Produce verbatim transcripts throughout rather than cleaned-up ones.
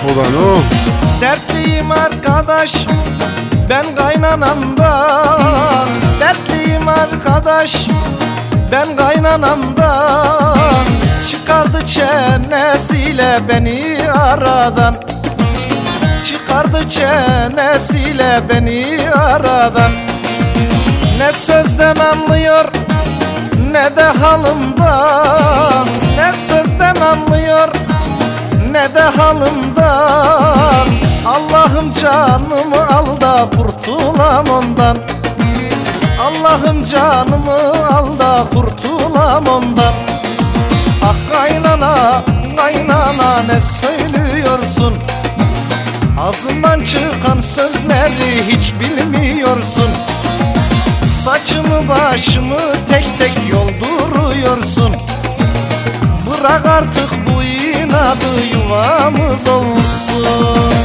ulan oh. Dertliyim arkadaş ben kaynanamdan, dertliyim arkadaş ben kaynanamdan. Çıkardı çenesiyle beni aradan, çıkardı çenesiyle beni aradan. Ne sözden anlıyor ne de halımdan, ne sözden anlıyor ne de halımdan. Allah'ım canımı al da kurtulam ondan, Allah'ım canımı al da kurtulam ondan. Ah kaynana, kaynana ne söylüyorsun? Ağzından çıkan sözleri hiç bilmiyorsun. Saçımı başımı tek tek yolduruyorsun. Bırak artık bu inadı, yuvamız olsun.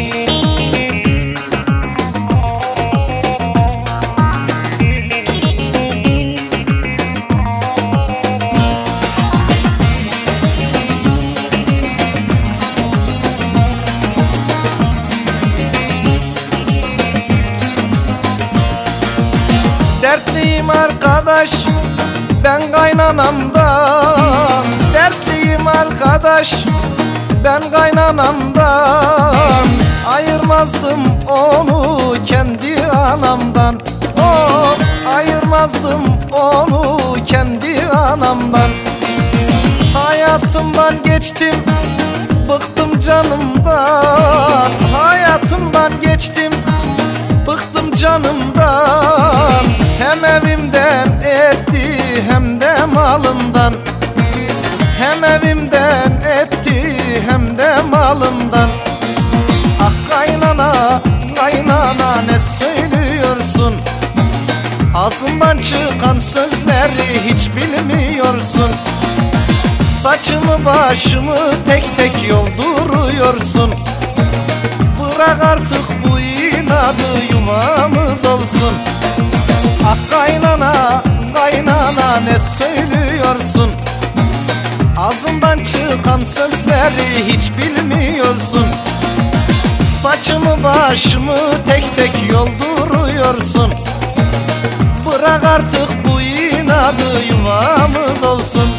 Dertliyim arkadaş ben kaynanamdan, dertliyim arkadaş ben kaynanamdan. Ayırmazdım onu kendi anamdan, oh, ayırmazdım onu kendi anamdan. Hayatımdan geçtim, bıktım canımdan, hayatımdan geçtim, bıktım canımdan. Hem evimden etti hem de malımdan, hem evimden etti hem de malımdan. Ah kaynana, kaynana ne söylüyorsun? Ağzından çıkan sözleri hiç bilmiyorsun. Saçımı başımı tek tek yolduruyorsun. Bırak artık bu inadı, yuvamız olsun. Ah kaynana, kaynana ne söylüyorsun? Ağzından çıkan sözleri hiç bilmiyorsun. Saçımı başımı tek tek yolduruyorsun. Bırak artık bu inadı, yuvamız olsun.